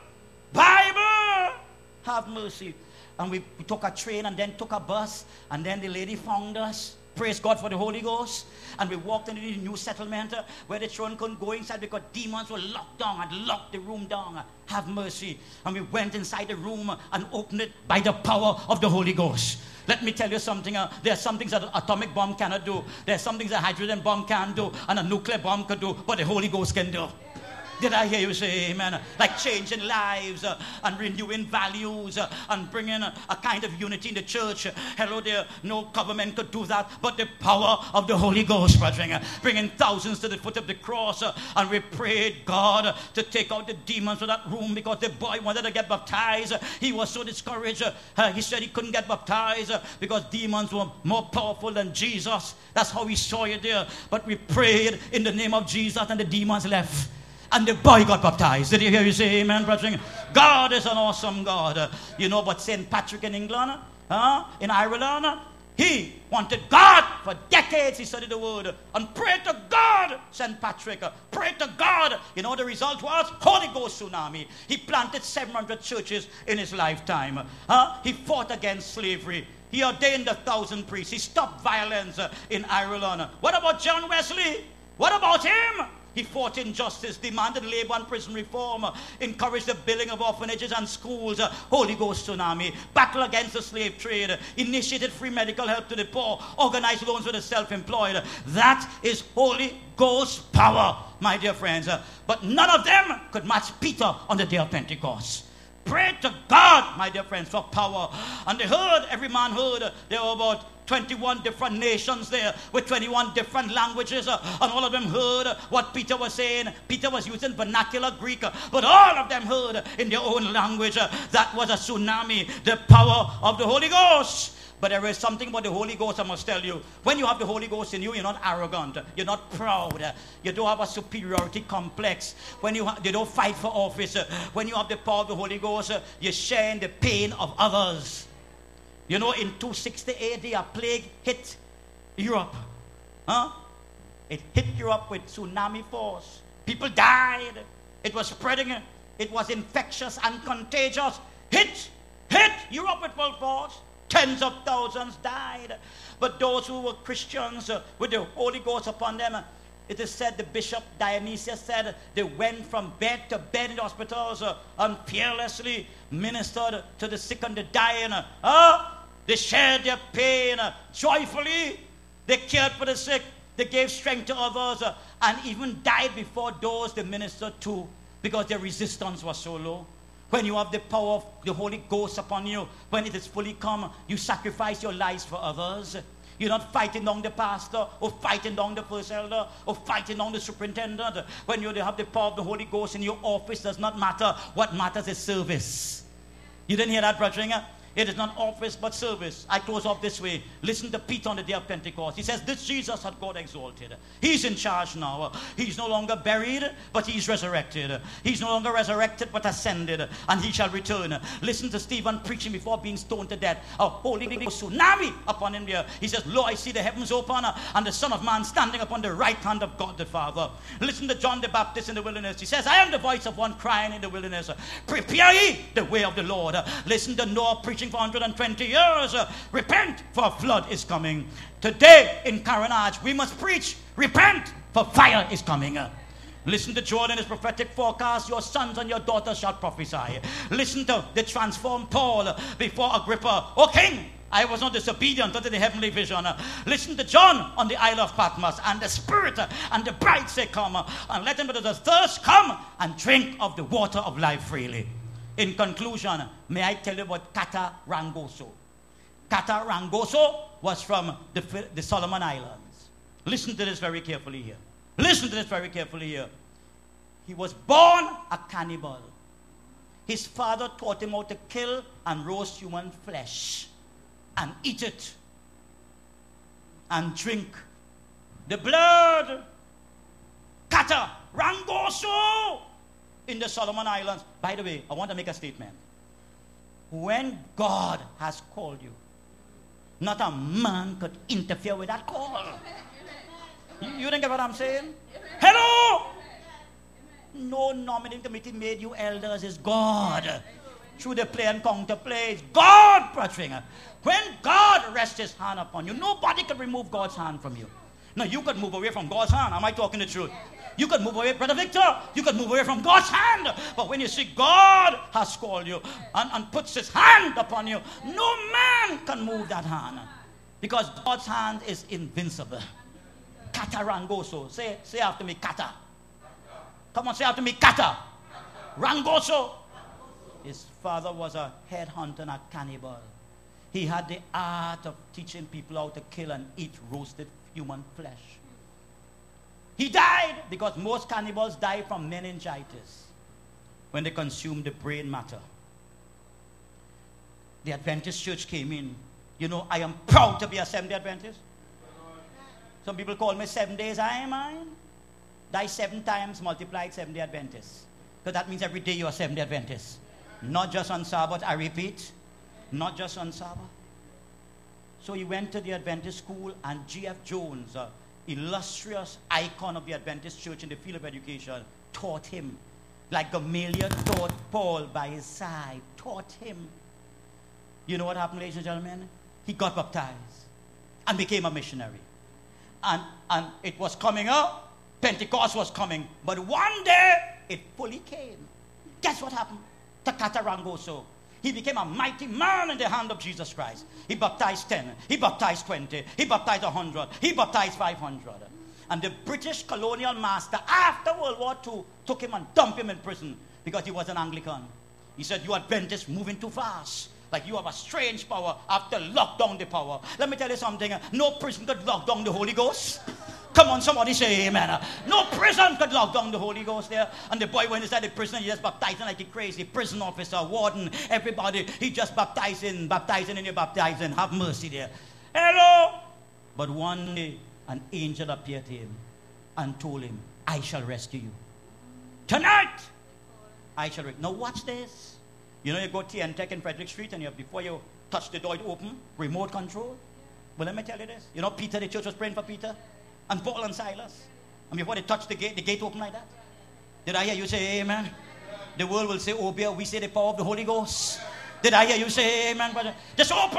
Bible. Have mercy. And we, we took a train and then took a bus. And then the lady found us. Praise God for the Holy Ghost. And we walked into the new settlement uh, where the children couldn't go inside because demons were locked down and locked the room down. Uh, have mercy. And we went inside the room uh, and opened it by the power of the Holy Ghost. Let me tell you something. Uh, there are some things that an atomic bomb cannot do. There are some things that a hydrogen bomb can do and a nuclear bomb can do, but the Holy Ghost can do. Did I hear you say amen? Like changing lives uh, and renewing values uh, and bringing a, a kind of unity in the church. Hello there, no government could do that, but the power of the Holy Ghost, brethren. Uh, bringing thousands to the foot of the cross. Uh, and we prayed God uh, to take out the demons from that room because the boy wanted to get baptized. Uh, he was so discouraged. Uh, uh, he said he couldn't get baptized uh, because demons were more powerful than Jesus. That's how we saw it there. But we prayed in the name of Jesus and the demons left. And the boy got baptized. Did you hear you say amen, brethren? God is an awesome God. Uh, you know about Saint Patrick in England? Uh, in Ireland? He wanted God for decades. He studied the word and prayed to God. Saint Patrick uh, prayed to God. You know what the result was? Holy Ghost tsunami. He planted seven hundred churches in his lifetime. Uh, he fought against slavery. He ordained a thousand priests. He stopped violence uh, in Ireland. What about John Wesley? What about him? He fought injustice, demanded labor and prison reform, uh, encouraged the building of orphanages and schools, uh, Holy Ghost tsunami, battle against the slave trade, uh, initiated free medical help to the poor, organized loans for the self-employed. That is Holy Ghost power. my dear friends. Uh, but none of them could match Peter on the day of Pentecost. Pray to God, my dear friends, for power. And they heard, every man heard, uh, there were about twenty-one different nations there with twenty-one different languages, uh, and all of them heard uh, what Peter was saying. Peter was using vernacular Greek, uh, but all of them heard uh, in their own language. Uh, that was a tsunami, the power of the Holy Ghost. But there is something about the Holy Ghost I must tell you. When you have the Holy Ghost in you, you're not arrogant. You're not proud. You don't have a superiority complex. When you, ha- you don't fight for office. When you have the power of the Holy Ghost, you're sharing the pain of others. You know, in two sixty A D, a plague hit Europe. Huh? It hit Europe with tsunami force. People died. It was spreading. It was infectious and contagious. Hit, hit Europe with full force. Tens of thousands died. But those who were Christians uh, with the Holy Ghost upon them, uh, it is said, the Bishop Dionysius said, they went from bed to bed in the hospitals uh, and fearlessly ministered to the sick and the dying. Uh, uh, they shared their pain uh, joyfully. They cared for the sick. They gave strength to others uh, and even died before those they ministered to because their resistance was so low. When you have the power of the Holy Ghost upon you, when it is fully come, you sacrifice your lives for others. You're not fighting down the pastor or fighting down the first elder or fighting down the superintendent. When you have the power of the Holy Ghost in your office, does not matter. What matters is service. You didn't hear that, Brother Ringer? It is not office but service. I close off this way. Listen to Peter on the day of Pentecost. He says, this Jesus had God exalted. He's in charge now. He's no longer buried, but he's resurrected. He's no longer resurrected, but ascended, and he shall return. Listen to Stephen preaching before being stoned to death. A Holy Ghost tsunami upon him there. He says, lo, I see the heavens open, and the Son of Man standing upon the right hand of God the Father. Listen to John the Baptist in the wilderness. He says, I am the voice of one crying in the wilderness. Prepare ye the way of the Lord. Listen to Noah preaching for one hundred twenty years. Uh, repent, for a flood is coming. Today in Carenage, we must preach, repent, for fire is coming. Uh, listen to Jordan, his prophetic forecast, your sons and your daughters shall prophesy. Listen to the transformed Paul uh, before Agrippa. O king, I was not disobedient unto the heavenly vision. Uh, listen to John on the Isle of Patmos, and the Spirit uh, and the bride say, come, uh, and let him that is thirst come and drink of the water of life freely. In conclusion, may I tell you about Kata Rangoso? Kata Rangoso was from the, the Solomon Islands. Listen to this very carefully here. Listen to this very carefully here. He was born a cannibal. His father taught him how to kill and roast human flesh and eat it and drink the blood. Kata Rangoso in the Solomon Islands. By the way, I want to make a statement. When God has called you, not a man could interfere with that call. You, you don't get what I'm saying? Hello? No nominating committee made you elders. It's God. Through the play and counter play, it's God, Brother. When God rests his hand upon you, nobody can remove God's hand from you. No, you could move away from God's hand. Am I talking the truth? You could move away, Brother Victor. You could move away from God's hand. But when you see God has called you and, and puts his hand upon you, no man can move that hand. Because God's hand is invincible. Kata Rangoso. Say, say after me, Kata. Come on, say after me, Kata. Rangoso. His father was a headhunter and a cannibal. He had the art of teaching people how to kill and eat roasted human flesh. He died because most cannibals die from meningitis when they consume the brain matter. The Adventist church came in. You know, I am proud to be a Seventh-day Adventist. Some people call me seven days, I am mine. Die seven times, multiplied Seventh-day Adventist. Because that means every day you are Seventh-day Adventist. Not just on Sabbath, I repeat. Not just on Sabbath. So he went to the Adventist school, and G F Jones, uh, illustrious icon of the Adventist church in the field of education, taught him. Like Gamaliel taught Paul by his side, taught him. You know what happened, ladies and gentlemen? He got baptized and became a missionary. And, and it was coming up. Pentecost was coming. But one day, it fully came. Guess what happened to Kata Rangoso? He became a mighty man in the hand of Jesus Christ. He baptized ten. He baptized twenty. He baptized one hundred. He baptized five hundred. And the British colonial master, after World War Two, took him and dumped him in prison because he was an Anglican. He said, you Adventists moving too fast. Like you have a strange power after lock down the power. Let me tell you something. No prison could lock down the Holy Ghost. Come on, somebody say amen. No prison could lock down the Holy Ghost there. And the boy went inside the prison, he just baptizing like a crazy prison officer, warden, everybody. He just baptizing, baptizing, and you're baptizing. Have mercy there. Hello. But one day, an angel appeared to him and told him, I shall rescue you. Tonight, I shall rescue you. Now watch this. You know, you go to T N Tech in Frederick Street, and you, before you touch the door to open, remote control. Well, let me tell you this. You know, Peter, the church was praying for Peter, and Paul and Silas. And before they touched the gate, the gate opened like that. Did I hear you say amen? The world will say, oh, beer, we say the power of the Holy Ghost. Did I hear you say amen, brother? Just open!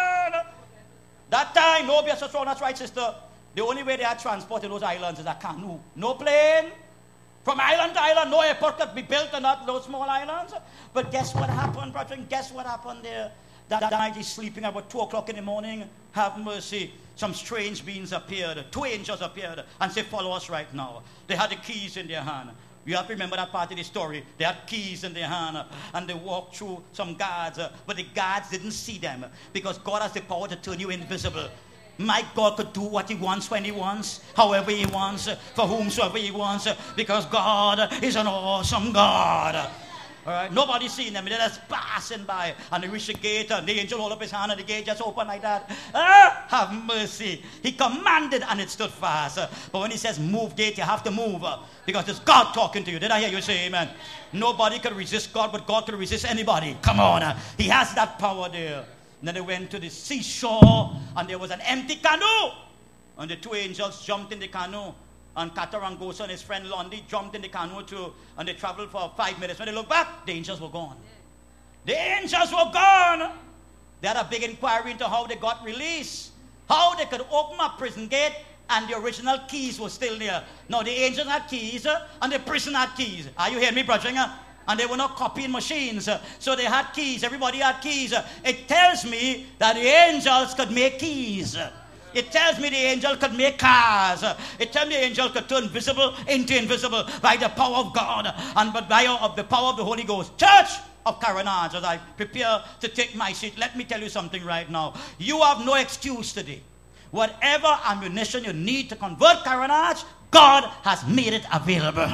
That time, no beer, so strong. That's right, sister. The only way they had transport in those islands is a canoe. No plane. From island to island, no airport could be built on that, those small islands. But guess what happened, brother? Guess what happened there? That, that night he's sleeping about two o'clock in the morning. Have mercy. Some strange beings appeared. Two angels appeared and said, follow us right now. They had the keys in their hand. You have to remember that part of the story. They had keys in their hand and they walked through some guards. But the guards didn't see them because God has the power to turn you invisible. My God could do what he wants when he wants, however he wants, for whomsoever he wants, because God is an awesome God. All right, nobody's seen them. They're just passing by, and they reach the gate, and the angel hold up his hand, and the gate just open like that. Ah, have mercy. He commanded, and it stood fast. But when he says move gate, you have to move, because it's God talking to you. Did I hear you say amen? Nobody could resist God, but God could resist anybody. Come on. He has that power there. And then they went to the seashore, and there was an empty canoe. And the two angels jumped in the canoe. And Katarangosa and his friend Londi jumped in the canoe too. And they traveled for five minutes. When they looked back, the angels were gone. The angels were gone. They had a big inquiry into how they got released. How they could open a prison gate, and the original keys were still there. Now the angels had keys, and the prison had keys. Are you hearing me, brother? And they were not copying machines. So they had keys. Everybody had keys. It tells me that the angels could make keys. It tells me the angel could make cars. It tells me the angel could turn visible into invisible by the power of God and by of the power of the Holy Ghost. Church of Carenage, as I prepare to take my seat, let me tell you something right now. You have no excuse today. Whatever ammunition you need to convert Carenage, God has made it available.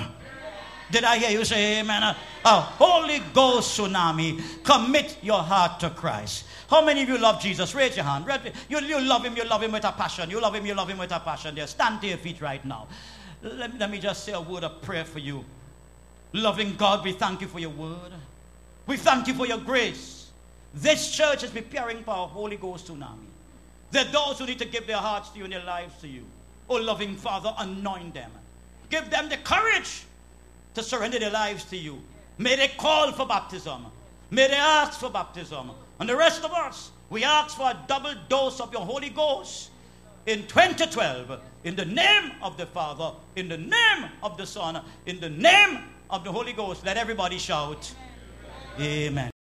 Did I hear you say amen? A Holy Ghost tsunami. Commit your heart to Christ. How many of you love Jesus? Raise your hand. You, you love him, you love him with a passion. You love him, you love him with a passion. There, stand to your feet right now. Let, let me just say a word of prayer for you. Loving God, we thank you for your word. We thank you for your grace. This church is preparing for a Holy Ghost tsunami. There are those who need to give their hearts to you and their lives to you. Oh, loving Father, anoint them. Give them the courage to surrender their lives to you. May they call for baptism. May they ask for baptism. And the rest of us, we ask for a double dose of your Holy Ghost in twenty twelve. In the name of the Father, in the name of the Son, in the name of the Holy Ghost. Let everybody shout, amen.